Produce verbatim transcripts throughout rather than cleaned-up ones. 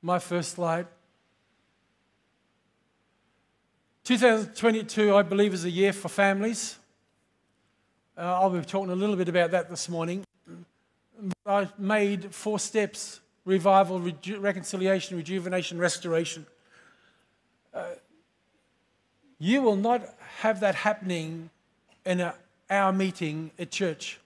My first slide. twenty twenty-two, I believe, is a year for families. Uh, I'll be talking a little bit about that this morning. I made four steps: revival, reju- reconciliation, rejuvenation, restoration. Uh, you will not have that happening in a, our meeting at church.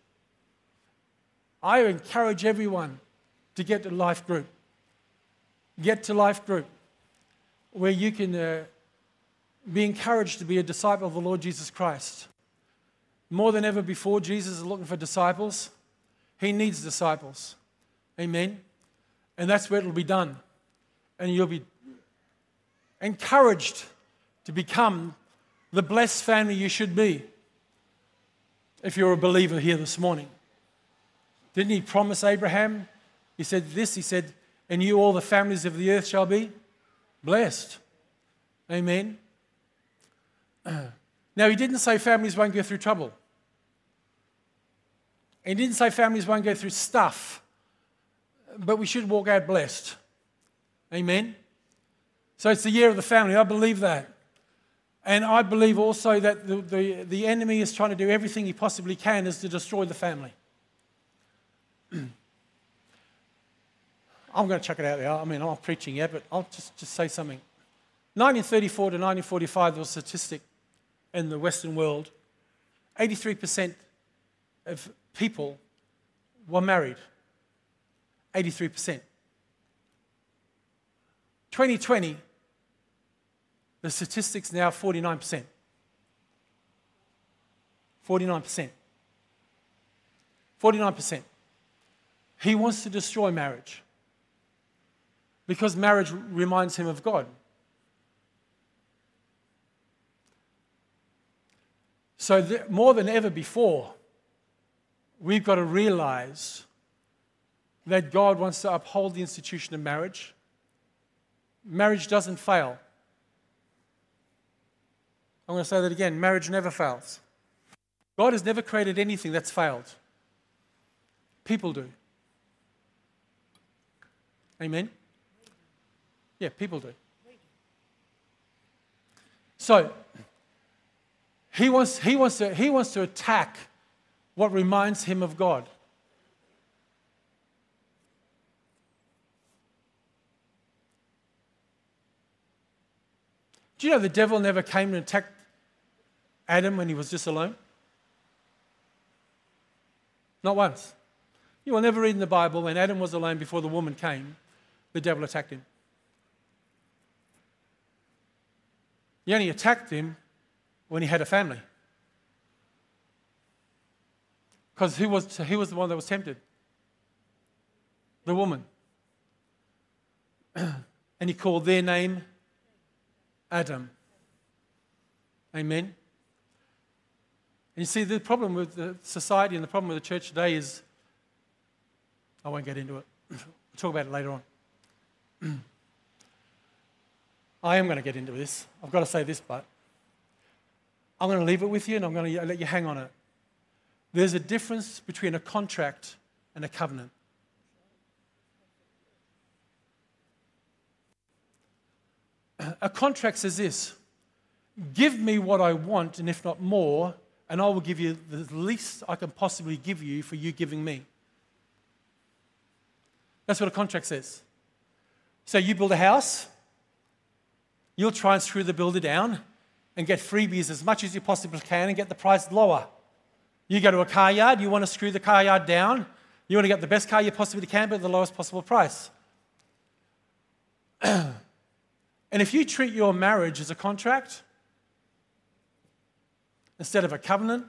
I encourage everyone to get to Life Group. Get to Life Group, where you can uh, be encouraged to be a disciple of the Lord Jesus Christ. More than ever before, Jesus is looking for disciples. He needs disciples. Amen. And that's where it'll be done. And you'll be encouraged to become the blessed family you should be if you're a believer here this morning. Didn't he promise Abraham? He said this, he said, and you all the families of the earth shall be blessed. Amen. Now, he didn't say families won't go through trouble. He didn't say families won't go through stuff, but we should walk out blessed. Amen. So it's the year of the family. I believe that. And I believe also that the, the, the enemy is trying to do everything he possibly can is to destroy the family. I'm going to chuck it out there. I mean, I'm not preaching yet, but I'll just, just say something. nineteen thirty-four to nineteen forty-five, there was a statistic in the Western world. eighty-three percent of people were married. eighty-three percent. twenty twenty, the statistics now forty-nine percent. forty-nine percent. forty-nine percent. He wants to destroy marriage because marriage reminds him of God. So th- more than ever before, we've got to realize that God wants to uphold the institution of marriage. Marriage doesn't fail. I'm going to say that again. Marriage never fails. God has never created anything that's failed. People do. Amen? Yeah, people do. So, he wants, he wants to, he wants to attack what reminds him of God. Do you know the devil never came and attacked Adam when he was just alone? Not once. You will never read in the Bible when Adam was alone before the woman came, the devil attacked him. He only attacked him when he had a family. Because who was, who was the one that was tempted? The woman. And he called their name Adam. Amen. And you see, the problem with the society and the problem with the church today is, I won't get into it. We'll talk about it later on. I am going to get into this. I've got to say this, but I'm going to leave it with you and I'm going to let you hang on it. There's a difference between a contract and a covenant. A contract says this: give me what I want, and if not more, and I will give you the least I can possibly give you for you giving me. That's what a contract says. So you build a house, you'll try and screw the builder down and get freebies as much as you possibly can and get the price lower. You go to a car yard, you want to screw the car yard down, you want to get the best car you possibly can but at the lowest possible price. And if you treat your marriage as a contract instead of a covenant,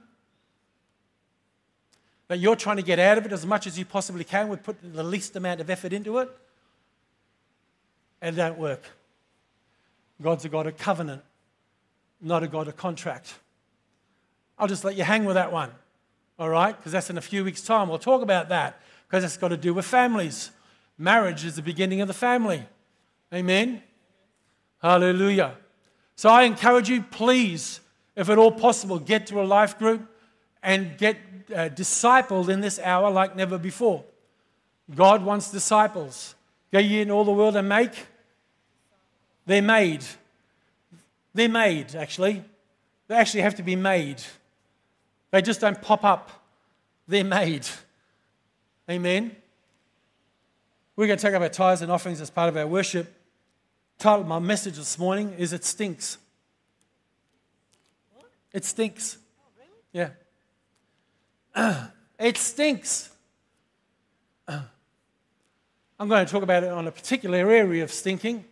that you're trying to get out of it as much as you possibly can with putting the least amount of effort into it, and it don't work. God's a God of covenant, not a God of contract. I'll just let you hang with that one, all right? Because that's in a few weeks' time. We'll talk about that because it's got to do with families. Marriage is the beginning of the family. Amen? Hallelujah. So I encourage you, please, if at all possible, get to a life group and get uh, discipled in this hour like never before. God wants disciples. Go ye in all the world and make. They're made. They're made, actually. They actually have to be made. They just don't pop up. They're made. Amen. We're going to take up our tithes and offerings as part of our worship. The title of my message this morning is It Stinks. What? It stinks. Oh, really? Yeah. It stinks. I'm going to talk about it on a particular area of stinking.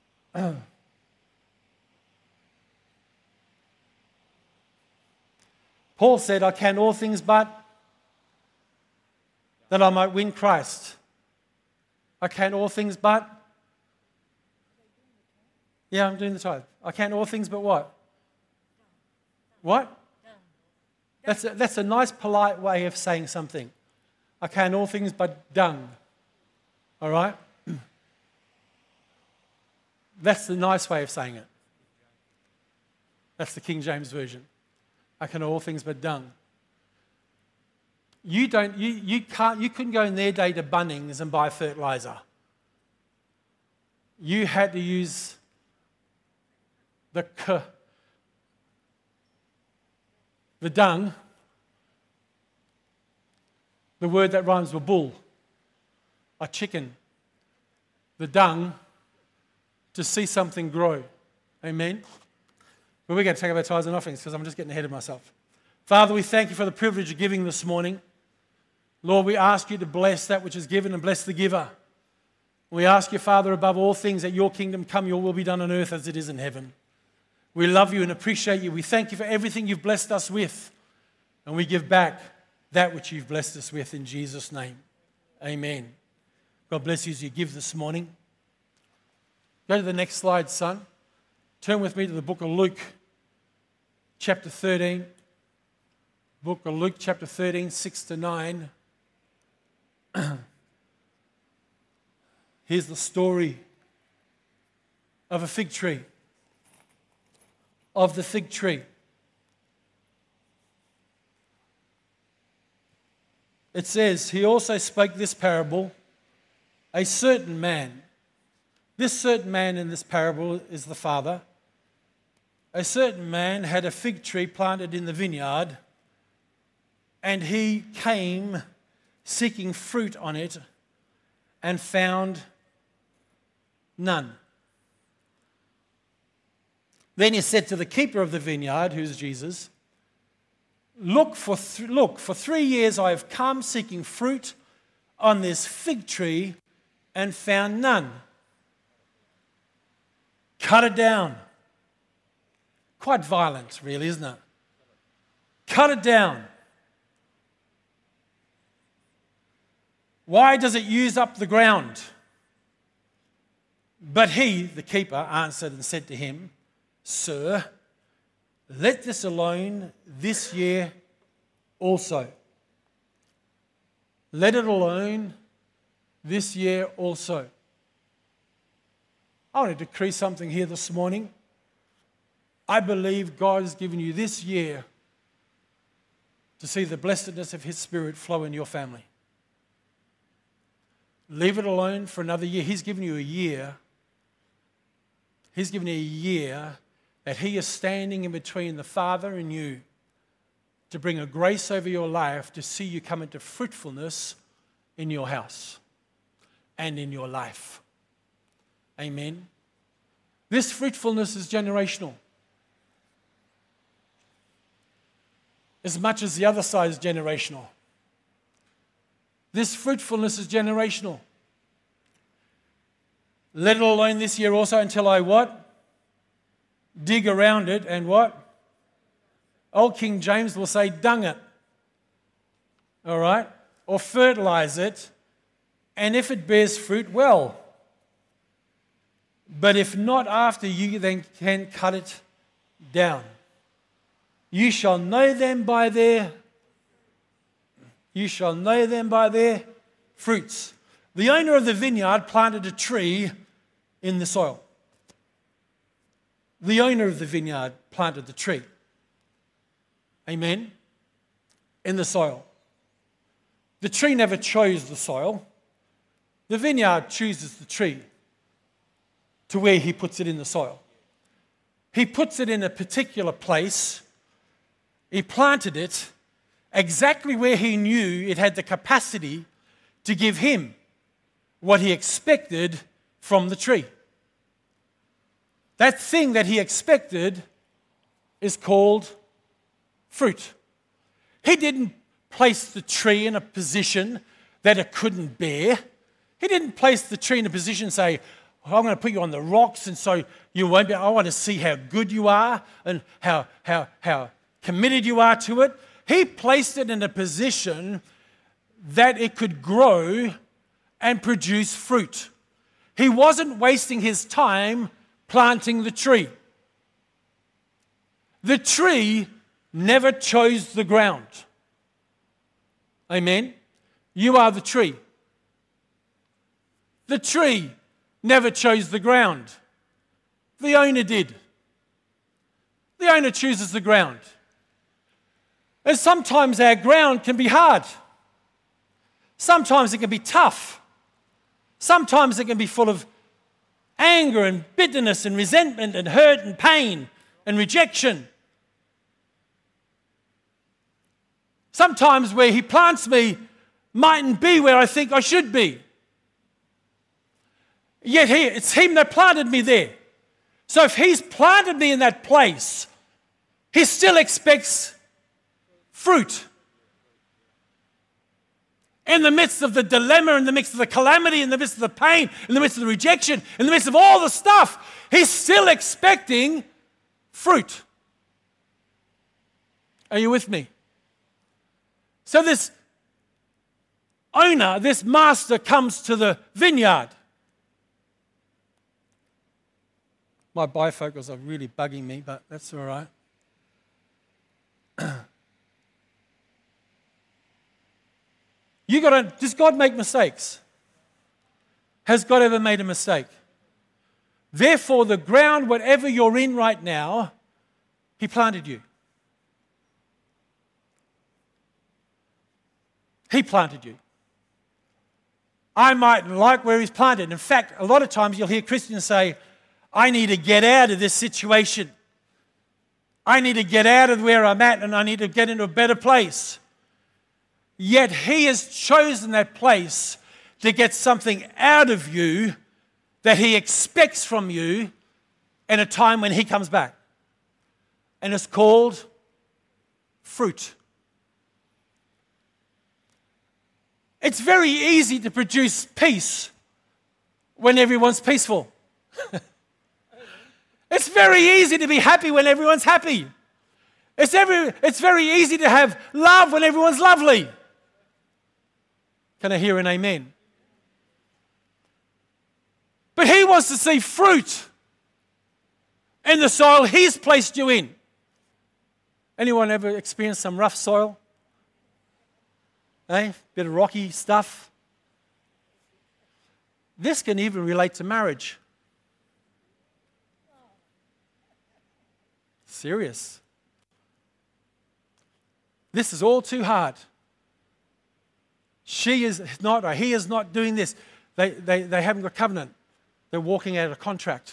Paul said, I can all things but that I might win Christ. I can all things but. Yeah, I'm doing the tithe. I can all things but what? What? That's a, that's a nice, polite way of saying something. I can all things but dung. All right? That's the nice way of saying it. That's the King James Version. I can all things but dung. You don't. You you can't. You couldn't go in their day to Bunnings and buy fertilizer. You had to use the k, the dung, the word that rhymes with bull, a chicken, the dung, to see something grow. Amen? But we're going to take up our tithes and offerings because I'm just getting ahead of myself. Father, we thank you for the privilege of giving this morning. Lord, we ask you to bless that which is given and bless the giver. We ask you, Father, above all things, that your kingdom come, your will be done on earth as it is in heaven. We love you and appreciate you. We thank you for everything you've blessed us with. And we give back that which you've blessed us with in Jesus' name. Amen. God bless you as you give this morning. Go to the next slide, son. Turn with me to the book of Luke, chapter thirteen. Book of Luke, chapter thirteen, six to nine. Here's the story of a fig tree. Of the fig tree. It says, he also spoke this parable, a certain man. This certain man in this parable is the father. A certain man had a fig tree planted in the vineyard, and he came seeking fruit on it and found none. Then he said to the keeper of the vineyard, who's Jesus, Look, for th- look, for three years I have come seeking fruit on this fig tree and found none. Cut it down. Quite violent, really, isn't it? Cut it down. Why does it use up the ground? But he, the keeper, answered and said to him, Sir, let this alone this year also. Let it alone this year also. I want to decree something here this morning. I believe God has given you this year to see the blessedness of His Spirit flow in your family. Leave it alone for another year. He's given you a year. He's given you a year that He is standing in between the Father and you to bring a grace over your life to see you come into fruitfulness in your house and in your life. Amen. This fruitfulness is generational. As much as the other side is generational. This fruitfulness is generational. Let it alone this year also until I what? Dig around it and what? Old King James will say dung it. All right? Or fertilize it. And if it bears fruit, well. But if not after, you then can cut it down. You shall know them by their You shall know them by their fruits. The owner of the vineyard planted a tree in the soil. The owner of the vineyard planted the tree. Amen? In the soil. The tree never chose the soil. The vineyard chooses the tree to where he puts it in the soil. He puts it in a particular place. He planted it exactly where he knew it had the capacity to give him what he expected from the tree. That thing that he expected is called fruit. He didn't place the tree in a position that it couldn't bear. He didn't place the tree in a position and say, oh, I'm going to put you on the rocks and so you won't be, I want to see how good you are and how, how, how committed you are to it. He placed it in a position that it could grow and produce fruit. He wasn't wasting his time planting the tree. The tree never chose the ground. Amen? You are the tree. The tree never chose the ground. The owner did. The owner chooses the ground. And sometimes our ground can be hard. Sometimes it can be tough. Sometimes it can be full of anger and bitterness and resentment and hurt and pain and rejection. Sometimes where he plants me mightn't be where I think I should be. Yet he, it's him that planted me there. So if he's planted me in that place, he still expects fruit. In the midst of the dilemma, in the midst of the calamity, in the midst of the pain, in the midst of the rejection, in the midst of all the stuff, he's still expecting fruit. Are you with me? So this owner, this master comes to the vineyard. My bifocals are really bugging me, but that's all right. You got to, does God make mistakes? Has God ever made a mistake? Therefore, the ground, whatever you're in right now, he planted you. He planted you. I mightn't like where he's planted. In fact, a lot of times you'll hear Christians say, I need to get out of this situation. I need to get out of where I'm at and I need to get into a better place. Yet he has chosen that place to get something out of you that he expects from you in a time when he comes back. And it's called fruit. It's very easy to produce peace when everyone's peaceful. It's very easy to be happy when everyone's happy. It's, every, it's very easy to have love when everyone's lovely. Can I hear an amen? But he wants to see fruit in the soil he's placed you in. Anyone ever experienced some rough soil? Eh? Bit of rocky stuff. This can even relate to marriage. Serious. This is all too hard. She is not, or he is not doing this. They, they, they haven't got covenant. They're walking out of a contract.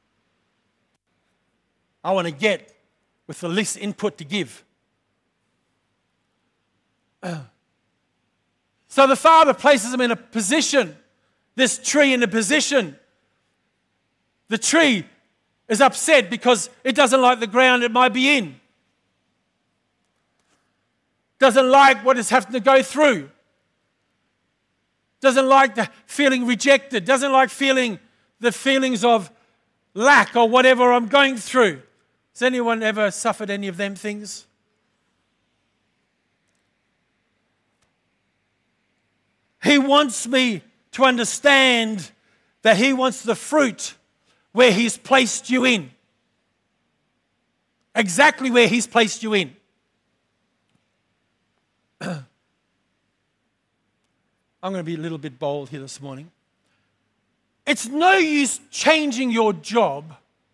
I want to get with the least input to give. So the father places him in a position, this tree in a position. The tree is upset because it doesn't like the ground it might be in. Doesn't like what it's having to go through. Doesn't like the feeling rejected. Doesn't like feeling the feelings of lack or whatever I'm going through. Has anyone ever suffered any of them things? He wants me to understand that he wants the fruit where he's placed you in. Exactly where he's placed you in. I'm going to be a little bit bold here this morning. It's no use changing your job.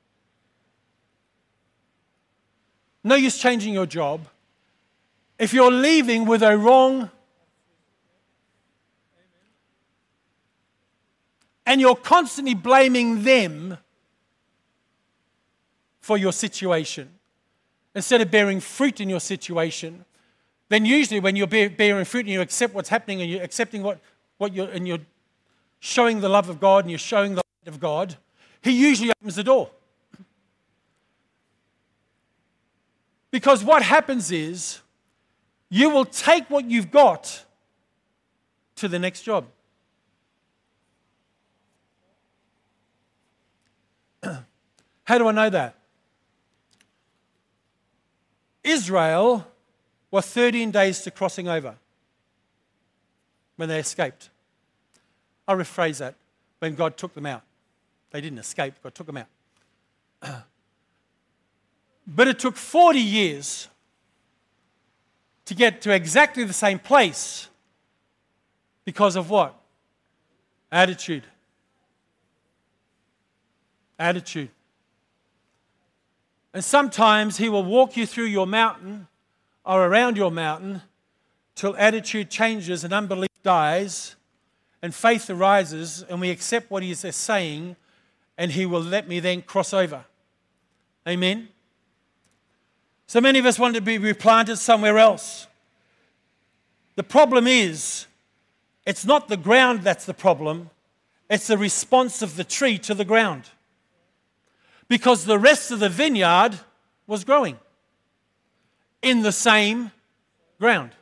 No use changing your job if you're leaving with a wrong and you're constantly blaming them for your situation, instead of bearing fruit in your situation, then usually when you're bearing fruit and you accept what's happening and you're accepting what, what you're, and you're showing the love of God and you're showing the light of God, He usually opens the door. Because what happens is, you will take what you've got to the next job. How do I know that? Israel were thirteen days to crossing over when they escaped. I'll rephrase that. When God took them out. They didn't escape, God took them out. But it took forty years to get to exactly the same place. Because of what? Attitude. Attitude. And sometimes He will walk you through your mountain or around your mountain till attitude changes and unbelief dies and faith arises and we accept what He is saying, and He will let me then cross over. Amen? So many of us want to be replanted somewhere else. The problem is, it's not the ground that's the problem, it's the response of the tree to the ground. Because the rest of the vineyard was growing in the same ground.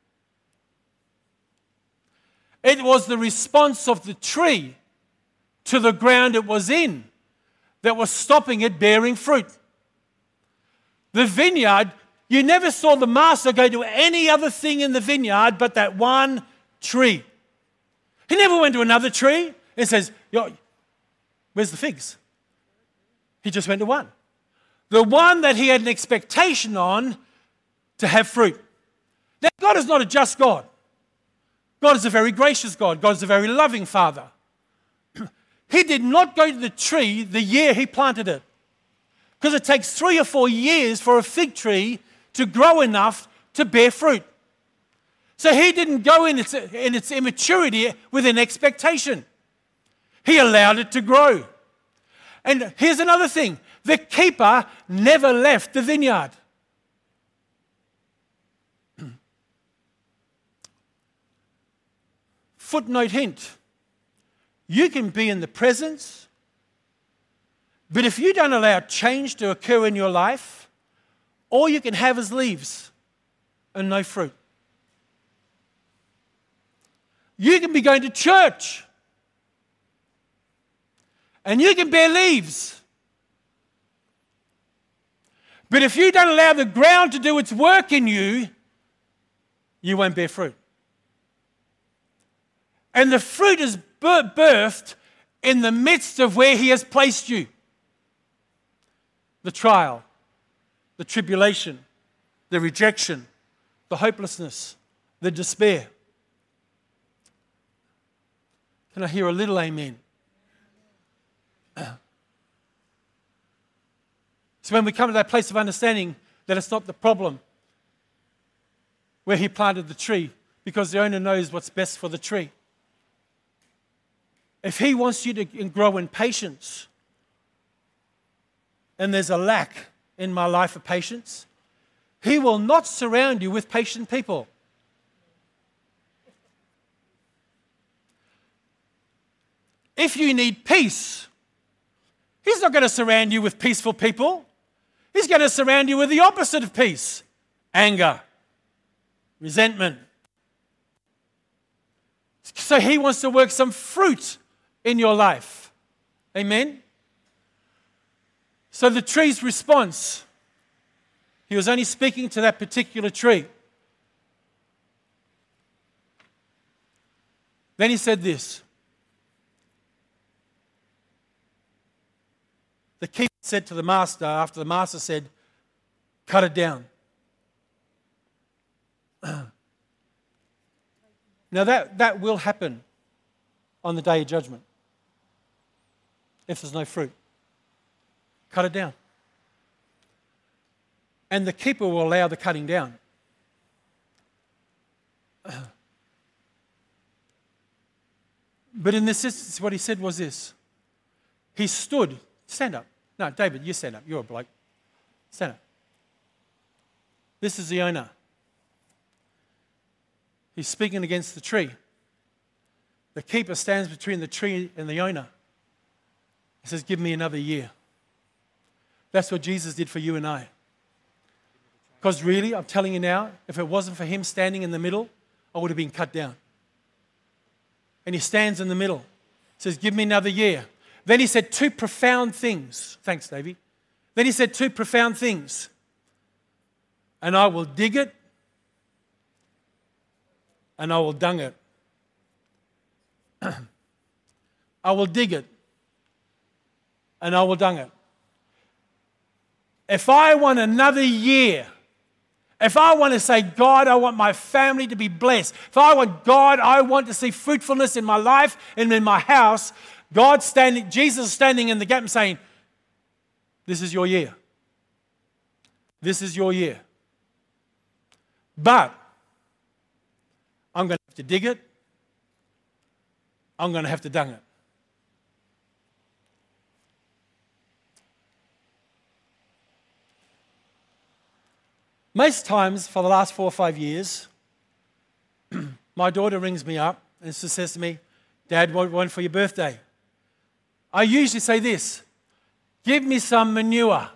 It was the response of the tree to the ground it was in that was stopping it bearing fruit. The vineyard, you never saw the master go to any other thing in the vineyard but that one tree. He never went to another tree and says, Yo, where's the figs? He just went to one. The one that he had an expectation on to have fruit. Now, God is not a just God. God is a very gracious God. God is a very loving Father. He did not go to the tree the year He planted it. Because it takes three or four years for a fig tree to grow enough to bear fruit. So He didn't go in its, in its immaturity with an expectation. He allowed it to grow. And here's another thing. The keeper never left the vineyard. Footnote hint. You can be in the presence, but if you don't allow change to occur in your life, all you can have is leaves and no fruit. You can be going to church and you can bear leaves. But if you don't allow the ground to do its work in you, you won't bear fruit. And the fruit is birthed in the midst of where He has placed you. The trial, the tribulation, the rejection, the hopelessness, the despair. Can I hear a little amen? So when we come to that place of understanding that it's not the problem where He planted the tree, because the owner knows what's best for the tree. If He wants you to grow in patience, and there's a lack in my life of patience, He will not surround you with patient people. If you need peace, He's not going to surround you with peaceful people. He's going to surround you with the opposite of peace. Anger, resentment. So He wants to work some fruit in your life. Amen? So the tree's response, He was only speaking to that particular tree. Then He said this. The keeper said to the master, after the master said, cut it down. Now that, that will happen on the day of judgment. If there's no fruit. Cut it down. And the keeper will allow the cutting down. But in this instance, what he said was this. He stood. Stand up. No, David, you stand up. You're a bloke. Stand up. This is the owner. He's speaking against the tree. The keeper stands between the tree and the owner. He says, give me another year. That's what Jesus did for you and I. Because really, I'm telling you now, if it wasn't for him standing in the middle, I would have been cut down. And he stands in the middle. He says, give me another year. Then he said two profound things. Thanks, Davey. Then he said two profound things. And I will dig it, and I will dung it. I will dig it, and I will dung it. If I want another year, if I want to say, God, I want my family to be blessed. If I want God, I want to see fruitfulness in my life and in my house. God standing, Jesus standing in the gap and saying, this is your year. This is your year. But I'm going to have to dig it. I'm going to have to dung it. Most times for the last four or five years, my daughter rings me up and she says to me, Dad, what do you want for your birthday? I usually say this, give me some manure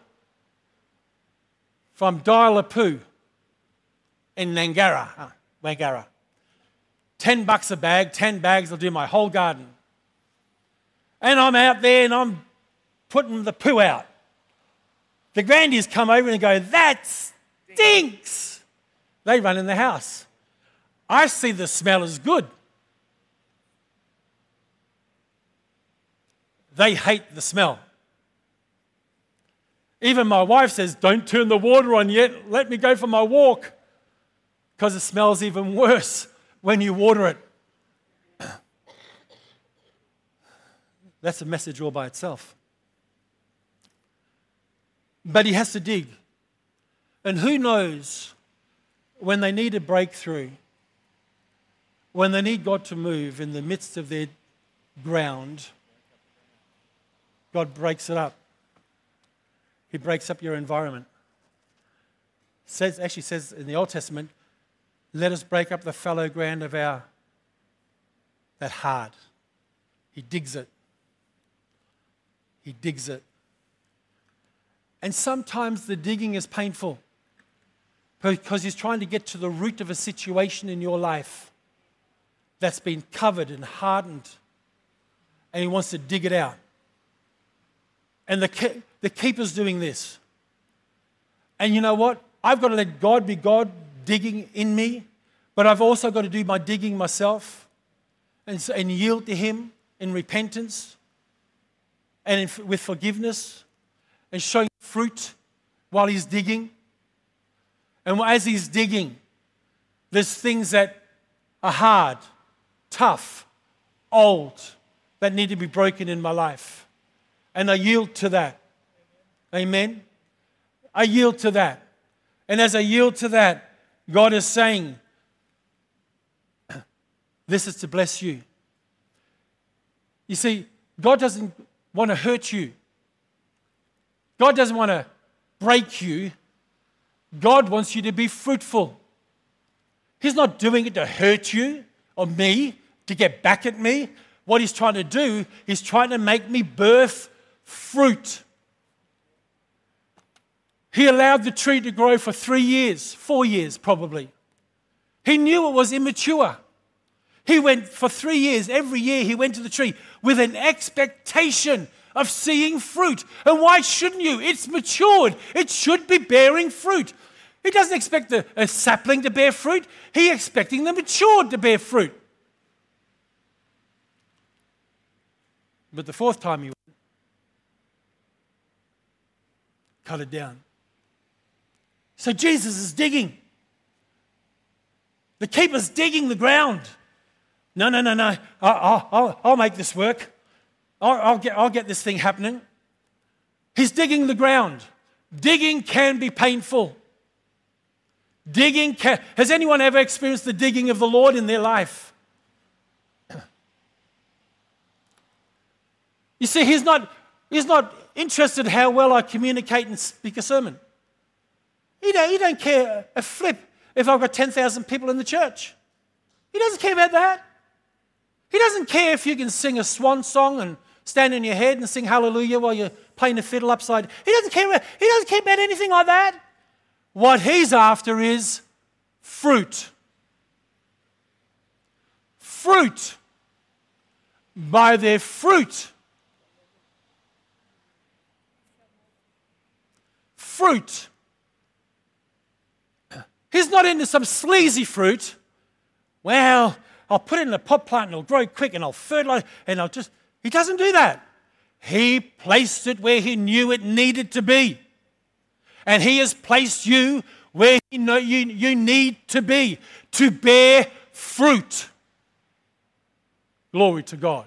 from Dial-a-Poo in Nangara, huh, Wangara. Ten bucks a bag, ten bags will do my whole garden. And I'm out there and I'm putting the poo out. The grandies come over and go, that stinks. They run in the house. I see the smell is good. They hate the smell. Even my wife says, don't turn the water on yet. Let me go for my walk. Because it smells even worse when you water it. That's a message all by itself. But he has to dig. And who knows when they need a breakthrough, when they need God to move in the midst of their ground, God breaks it up. He breaks up your environment. It says, actually says in the Old Testament, let us break up the fallow ground of our, that hard. He digs it. He digs it. And sometimes the digging is painful because he's trying to get to the root of a situation in your life that's been covered and hardened, and he wants to dig it out. And the, the keeper's doing this. And you know what? I've got to let God be God digging in me, but I've also got to do my digging myself and, and yield to him in repentance and in, with forgiveness and showing fruit while he's digging. And as he's digging, there's things that are hard, tough, old, that need to be broken in my life. And I yield to that. Amen? I yield to that. And as I yield to that, God is saying, this is to bless you. You see, God doesn't want to hurt you. God doesn't want to break you. God wants you to be fruitful. He's not doing it to hurt you or me, to get back at me. What he's trying to do, he's trying to make me birth fruit. He allowed the tree to grow for three years, four years probably. He knew it was immature. He went for three years, every year he went to the tree with an expectation of seeing fruit. And why shouldn't you? It's matured. It should be bearing fruit. He doesn't expect a, a sapling to bear fruit. He's expecting the matured to bear fruit. But the fourth time he went, cut it down. So Jesus is digging. The keeper's digging the ground. No, no, no, no. I'll, I'll, I'll make this work. I'll, I'll, get, I'll get this thing happening. He's digging the ground. Digging can be painful. Digging can... Has anyone ever experienced the digging of the Lord in their life? You see, he's not, he's not interested how well I communicate and speak a sermon. He don't, he don't care a flip if I've got ten thousand people in the church. He doesn't care about that. He doesn't care if you can sing a swan song and stand on your head and sing hallelujah while you're playing the fiddle upside. He doesn't care, he doesn't care about anything like that. What he's after is fruit. Fruit. By their fruit. Fruit. He's not into some sleazy fruit. Well, I'll put it in a pot plant and it'll grow quick and I'll fertilize and I'll just... He doesn't do that. He placed it where he knew it needed to be. And he has placed you where he know you, you need to be, to bear fruit. Glory to God.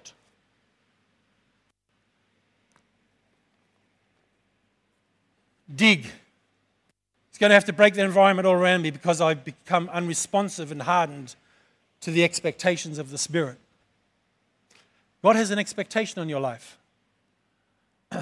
Dig. It's going to have to break the environment all around me because I've become unresponsive and hardened to the expectations of the Spirit. God has an expectation on your life. In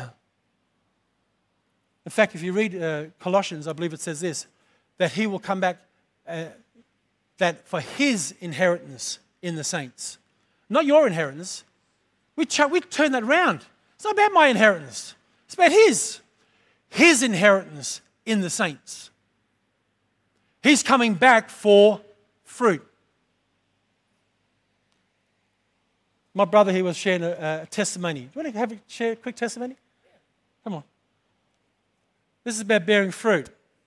fact, if you read uh, Colossians, I believe it says this, that he will come back uh, that for his inheritance in the saints. Not your inheritance. We, ch- we turn that around. It's not about my inheritance. It's about his. His inheritance in the saints. He's coming back for fruit. My brother, he was sharing a, a testimony. Do you want to have a, share a quick testimony? Come on. This is about bearing fruit.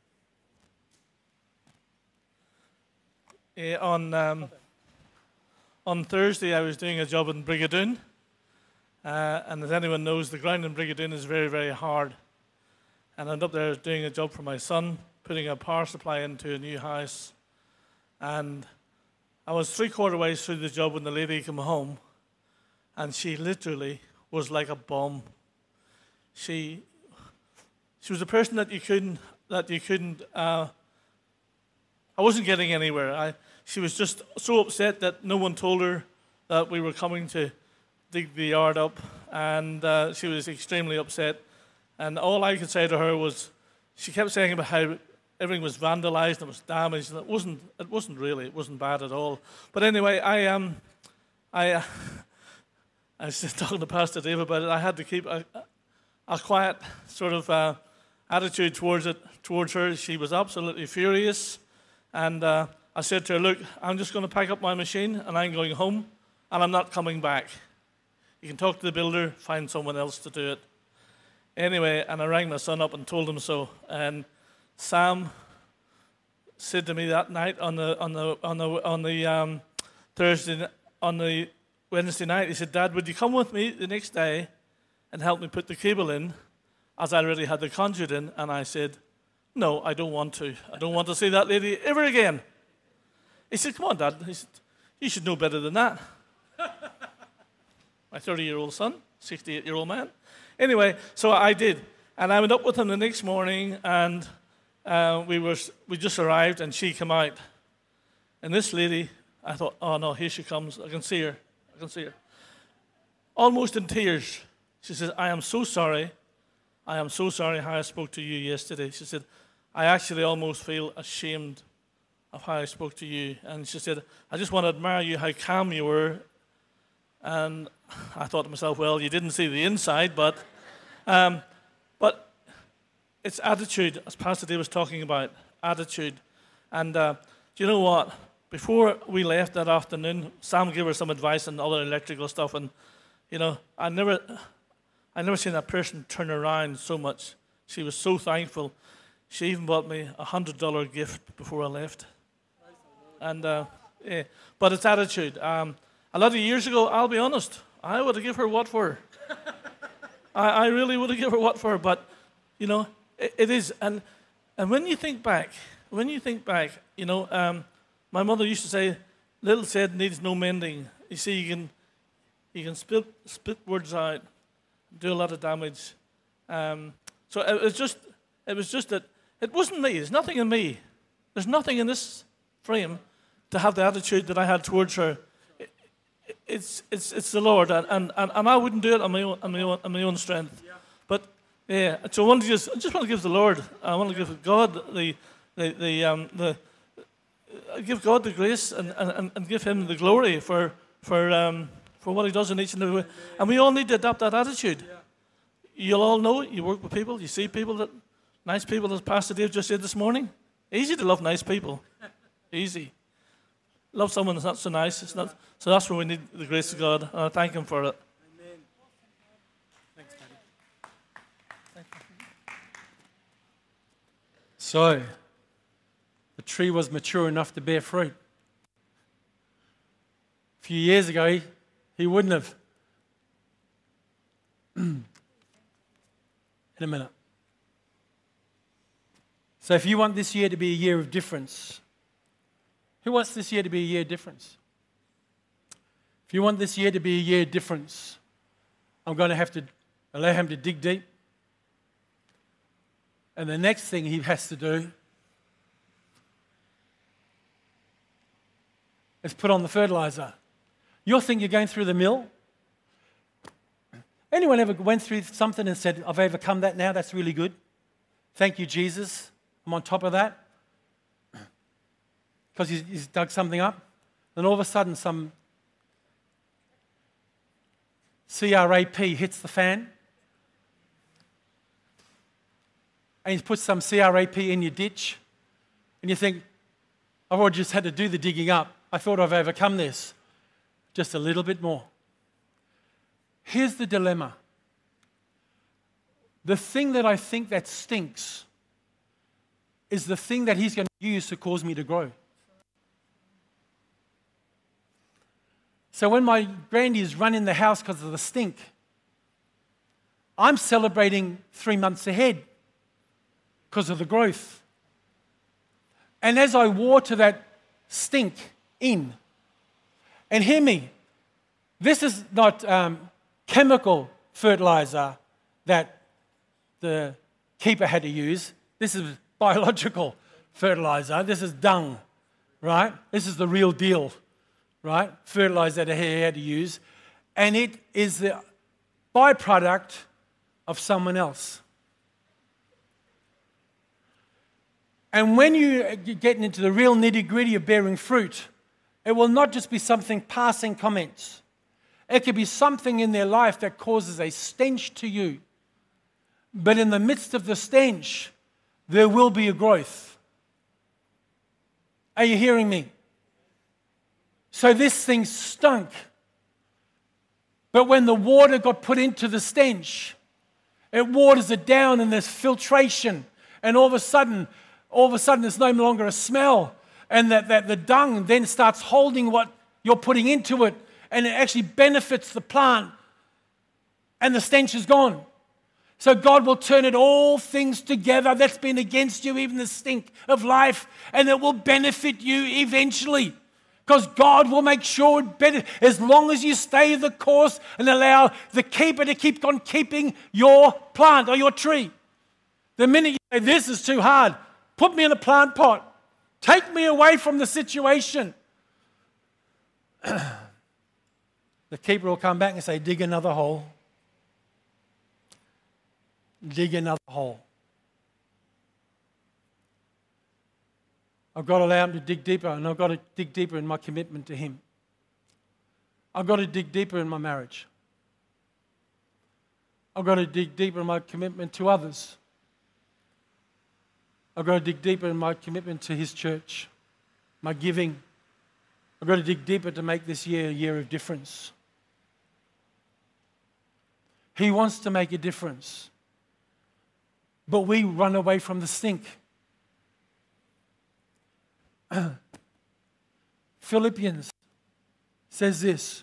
Yeah, on um, on Thursday, I was doing a job in Brigadoon. Uh, and as anyone knows, the ground in Brigadoon is very, very hard. And I ended up there doing a job for my son, putting a power supply into a new house. And I was three-quarter ways through the job when the lady came home. And she literally was like a bomb. She she was a person that you couldn't, that you couldn't, uh, I wasn't getting anywhere. I, she was just so upset that no one told her that we were coming to dig the yard up. And uh, she was extremely upset. And all I could say to her was, she kept saying about how everything was vandalized and it was damaged. And it wasn't, it wasn't really, it wasn't bad at all. But anyway, I, um, I, uh, I was just talking to Pastor Dave about it. I had to keep a, a quiet sort of uh, attitude towards it, towards her. She was absolutely furious. And uh, I said to her, look, I'm just going to pack up my machine and I'm going home and I'm not coming back. You can talk to the builder, find someone else to do it. Anyway, and I rang my son up and told him so. And Sam said to me that night on the on the on the on the um, Thursday on the Wednesday night, he said, Dad, would you come with me the next day and help me put the cable in, as I already had the conduit in? And I said, no, I don't want to. I don't want to see that lady ever again. He said, come on, Dad. He said, you should know better than that. My thirty-year-old son, sixty-eight-year-old man. Anyway, so I did. And I went up with him the next morning, and uh, we were we just arrived, and she came out. And this lady, I thought, oh, no, here she comes. I can see her. I can see her. Almost in tears. She said, I am so sorry. I am so sorry how I spoke to you yesterday. She said, I actually almost feel ashamed of how I spoke to you. And she said, I just want to admire you, how calm you were. And I thought to myself, well, you didn't see the inside, but um, but it's attitude, as Pastor Dave was talking about, attitude. And uh, do you know what? Before we left that afternoon, Sam gave her some advice on other electrical stuff, and you know, I never, I never seen that person turn around so much. She was so thankful. She even bought me a hundred dollar gift before I left. And uh, yeah, but it's attitude. Um, A lot of years ago, I'll be honest, I would have given her what for. I, I really would have given her what for, but, you know, it, it is. And and when you think back, when you think back, you know, um, my mother used to say, little said needs no mending. You see, you can you can spit, spit words out, do a lot of damage. Um, so it was just, it was just that, it wasn't me, there's nothing in me. There's nothing in this frame to have the attitude that I had towards her. it's it's it's the Lord, and, and, and and I wouldn't do it on my own on my own on my own strength. Yeah. But yeah, so I want to just I just want to give the Lord, I want to give God the the the um the uh, give God the grace and, and, and give Him the glory for for um for what He does in each and every way. And we all need to adopt that attitude. Yeah. You'll all know it. You work with people, you see people that nice people, as Pastor Dave just said this morning. Easy to love nice people. Easy. Love someone that's not so nice. It's not. So that's where we need the grace of God. And I thank Him for it. Amen. Thanks, Daddy. Thank you. So, the tree was mature enough to bear fruit. A few years ago, he, he wouldn't have. In a minute. So if you want this year to be a year of difference, who wants this year to be a year of difference? If you want this year to be a year of difference, I'm going to have to allow him to dig deep. And the next thing he has to do is put on the fertilizer. You'll think you're going through the mill. Anyone ever went through something and said, I've overcome that now, that's really good. Thank you, Jesus. I'm on top of that. Because he's, he's dug something up. Then all of a sudden some C R A P hits the fan. And he's put some C R A P in your ditch. And you think, I've already just had to do the digging up. I thought I've overcome this. Just a little bit more. Here's the dilemma. The thing that I think that stinks is the thing that he's going to use to cause me to grow. So when my grandies run in the house because of the stink, I'm celebrating three months ahead because of the growth. And as I water that stink in, and hear me, this is not um, chemical fertilizer that the keeper had to use. This is biological fertilizer. This is dung, right? This is the real deal, right? Fertilizer that he had to use. And it is the byproduct of someone else. And when you get into the real nitty-gritty of bearing fruit, it will not just be something passing comments. It could be something in their life that causes a stench to you. But in the midst of the stench, there will be a growth. Are you hearing me? So this thing stunk. But when the water got put into the stench, it waters it down and there's filtration. And all of a sudden, all of a sudden there's no longer a smell. And that, that the dung then starts holding what you're putting into it. And it actually benefits the plant. And the stench is gone. So God will turn it all things together that's been against you, even the stink of life, and it will benefit you eventually. Because God will make sure it benefits as long as you stay the course and allow the keeper to keep on keeping your plant or your tree. The minute you say, this is too hard, put me in a plant pot. Take me away from the situation. The keeper will come back and say, dig another hole. Dig another hole. I've got to allow him to dig deeper, and I've got to dig deeper in my commitment to him. I've got to dig deeper in my marriage. I've got to dig deeper in my commitment to others. I've got to dig deeper in my commitment to his church, my giving. I've got to dig deeper to make this year a year of difference. He wants to make a difference. But we run away from the stink. Philippians says this.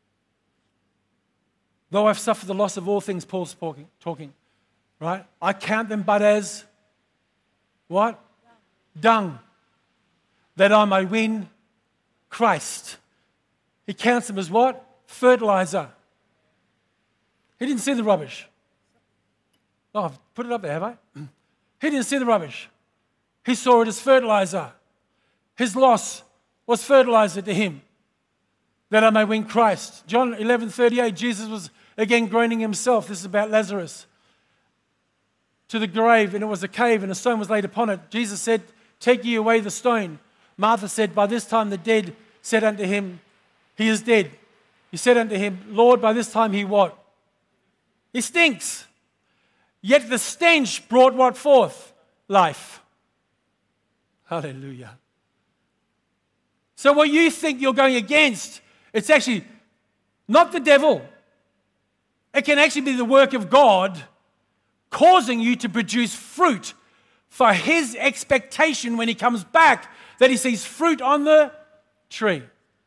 Though I've suffered the loss of all things, Paul's talking, talking, right? I count them but as, what? Dung. That I may win Christ. He counts them as what? Fertilizer. He didn't see the rubbish. Oh, I've put it up there, have I? He didn't see the rubbish. He saw it as fertilizer. His loss was fertilizer to him. that I may win Christ. John eleven thirty-eight, Jesus was again groaning himself. This is about Lazarus. To the grave, and it was a cave, and a stone was laid upon it. Jesus said, take ye away the stone. Martha said, by this time the dead said unto him, he is dead. He said unto him, Lord, by this time he what? He stinks. Yet the stench brought what forth? Life. Hallelujah. So what you think you're going against, it's actually not the devil. It can actually be the work of God causing you to produce fruit for his expectation when he comes back, that he sees fruit on the tree.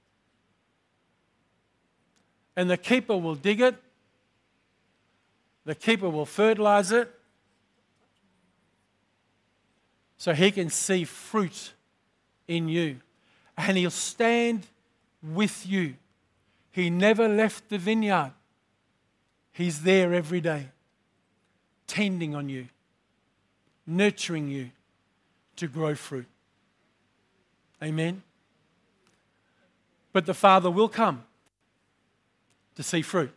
And the keeper will dig it. The keeper will fertilize it. So he can see fruit in you. And he'll stand with you. He never left the vineyard. He's there every day, tending on you, nurturing you to grow fruit. Amen? But the Father will come to see fruit.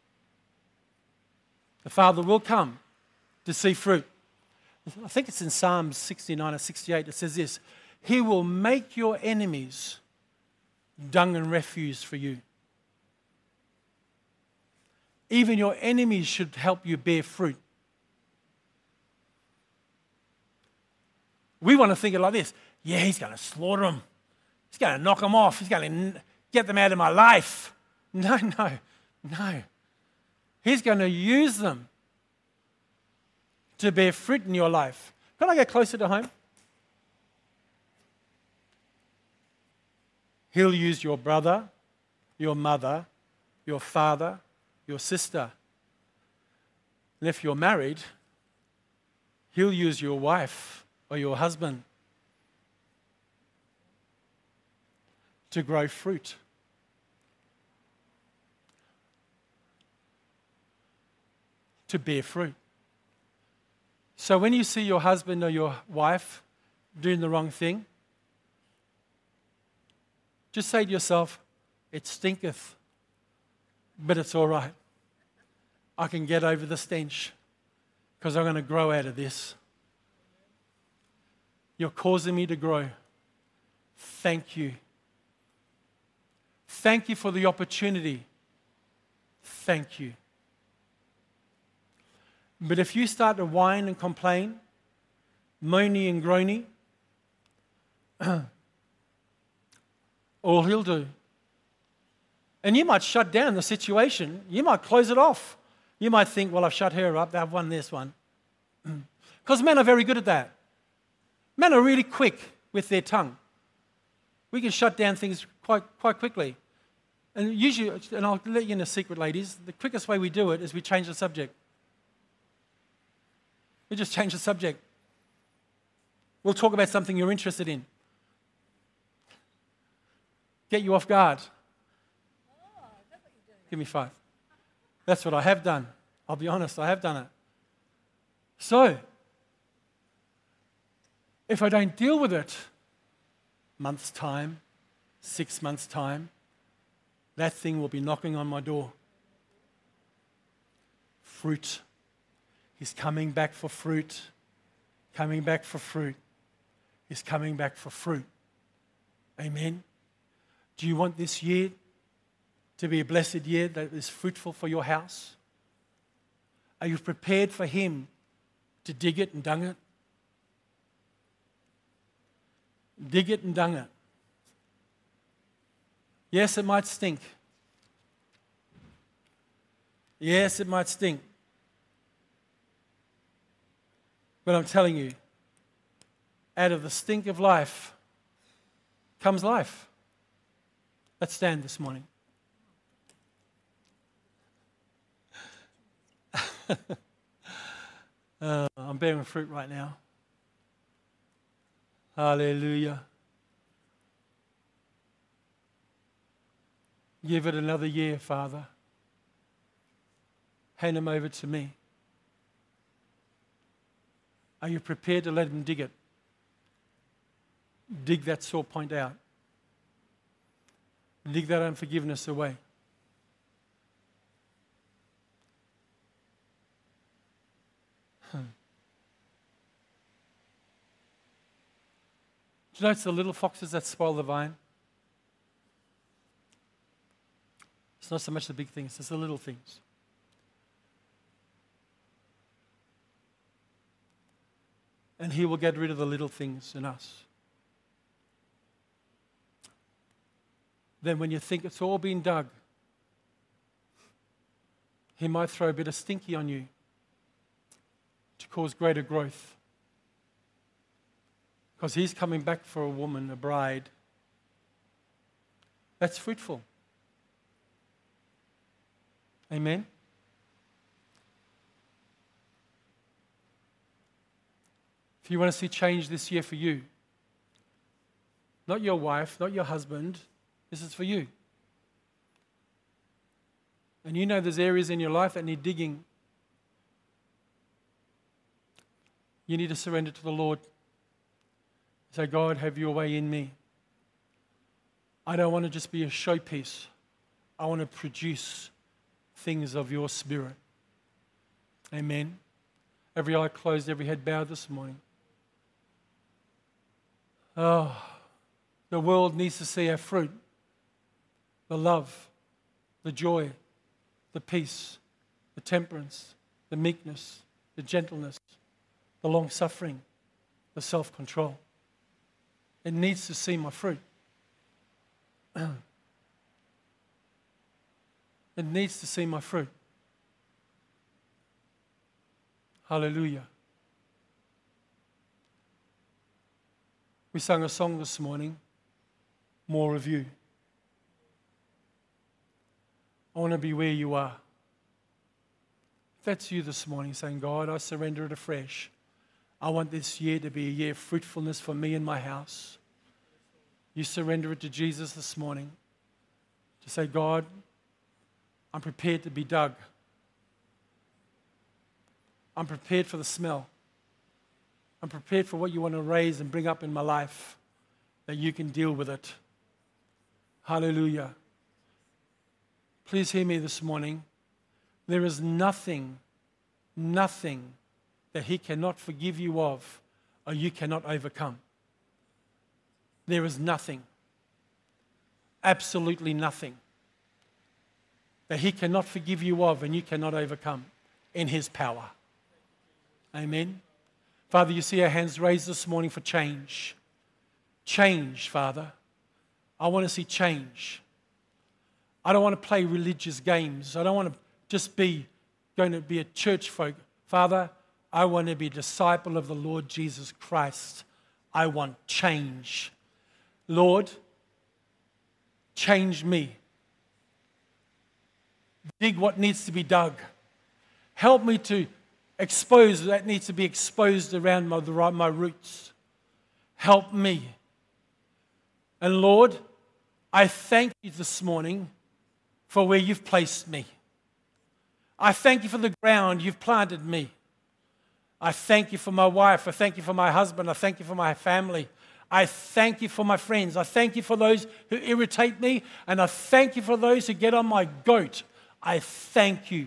The Father will come to see fruit. I think it's in Psalm sixty-nine or sixty-eight. It says this, he will make your enemies dung and refuse for you. Even your enemies should help you bear fruit. We want to think it like this. Yeah, he's going to slaughter them. He's going to knock them off. He's going to get them out of my life. No, no, no. He's going to use them to bear fruit in your life. Can I get closer to home? He'll use your brother, your mother, your father, your sister. And if you're married, he'll use your wife or your husband to grow fruit. To bear fruit. So when you see your husband or your wife doing the wrong thing, just say to yourself, it stinketh, but it's all right. I can get over the stench because I'm going to grow out of this. You're causing me to grow. Thank you. Thank you for the opportunity. Thank you. But if you start to whine and complain, moany and groany, all he'll do. And you might shut down the situation. You might close it off. You might think, well, I've shut her up. I've won this one. Because men are very good at that. Men are really quick with their tongue. We can shut down things quite, quite quickly. And usually, and I'll let you in a secret, ladies, the quickest way we do it is we change the subject. We just change the subject. We'll talk about something you're interested in. Get you off guard. Oh, is that what you're doing? Give me five. That's what I have done. I'll be honest, I have done it. So, if I don't deal with it, month's time, six months' time, that thing will be knocking on my door. Fruit. He's coming back for fruit. Coming back for fruit. He's coming back for fruit. Amen. Do you want this year to be a blessed year that is fruitful for your house? Are you prepared for him to dig it and dung it? Dig it and dung it. Yes, it might stink. Yes, it might stink. But I'm telling you, out of the stink of life comes life. Let's stand this morning. uh, I'm bearing fruit right now. Hallelujah. Give it another year, Father. Hand him over to me. Are you prepared to let him dig it? Dig that sore point out. Dig that unforgiveness away. Hmm. Do you know it's the little foxes that spoil the vine? It's not so much the big things, it's the little things. And He will get rid of the little things in us. Then when you think it's all been dug, He might throw a bit of stinky on you to cause greater growth. Because He's coming back for a woman, a bride, that's fruitful. Amen? If you want to see change this year for you, not your wife, not your husband, this is for you. And you know there's areas in your life that need digging. You need to surrender to the Lord. Say, God, have your way in me. I don't want to just be a showpiece. I want to produce things of your Spirit. Amen. Every eye closed, every head bowed this morning. Oh, the world needs to see our fruit. The love, the joy, the peace, the temperance, the meekness, the gentleness, the long-suffering, the self-control. It needs to see my fruit. It needs to see my fruit. Hallelujah. We sang a song this morning, More of You. I want to be where you are. If that's you this morning, saying, God, I surrender it afresh. I want this year to be a year of fruitfulness for me and my house. You surrender it to Jesus this morning. To say, God, I'm prepared to be dug. I'm prepared for the smell. I'm prepared for what you want to raise and bring up in my life, that you can deal with it. Hallelujah. Please hear me this morning. There is nothing, nothing that He cannot forgive you of or you cannot overcome. There is nothing, absolutely nothing, that He cannot forgive you of and you cannot overcome in His power. Amen. Father, you see our hands raised this morning for change. Change, Father. I want to see change. I don't want to play religious games. I don't want to just be going to be a church folk. Father, I want to be a disciple of the Lord Jesus Christ. I want change. Lord, change me. Dig what needs to be dug. Help me to expose that needs to be exposed around my, my roots. Help me. And Lord, I thank you this morning for where you've placed me. I thank you for the ground you've planted me. I thank you for my wife. I thank you for my husband. I thank you for my family. I thank you for my friends. I thank you for those who irritate me. And I thank you for those who get on my goat. I thank you.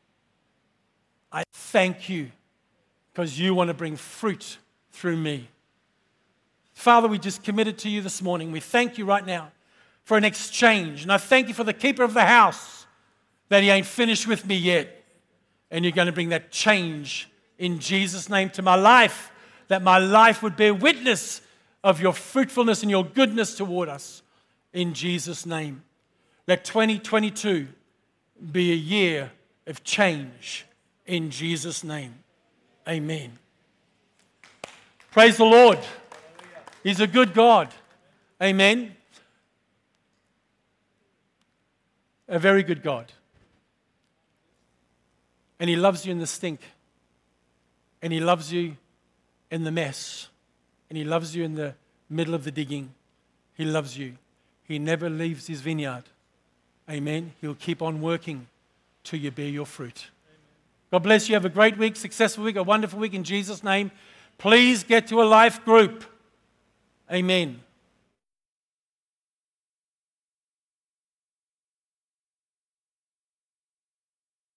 I thank you because you want to bring fruit through me. Father, we just committed to you this morning. We thank you right now for an exchange. And I thank you for the keeper of the house, that he ain't finished with me yet. And you're going to bring that change in Jesus' name to my life, that my life would bear witness of your fruitfulness and your goodness toward us. In Jesus' name. Let twenty twenty-two be a year of change. In Jesus' name. Amen. Praise the Lord. He's a good God. Amen. A very good God. And He loves you in the stink. And He loves you in the mess. And He loves you in the middle of the digging. He loves you. He never leaves His vineyard. Amen. He'll keep on working till you bear your fruit. God bless you. Have a great week, successful week, a wonderful week in Jesus' name. Please get to a life group. Amen.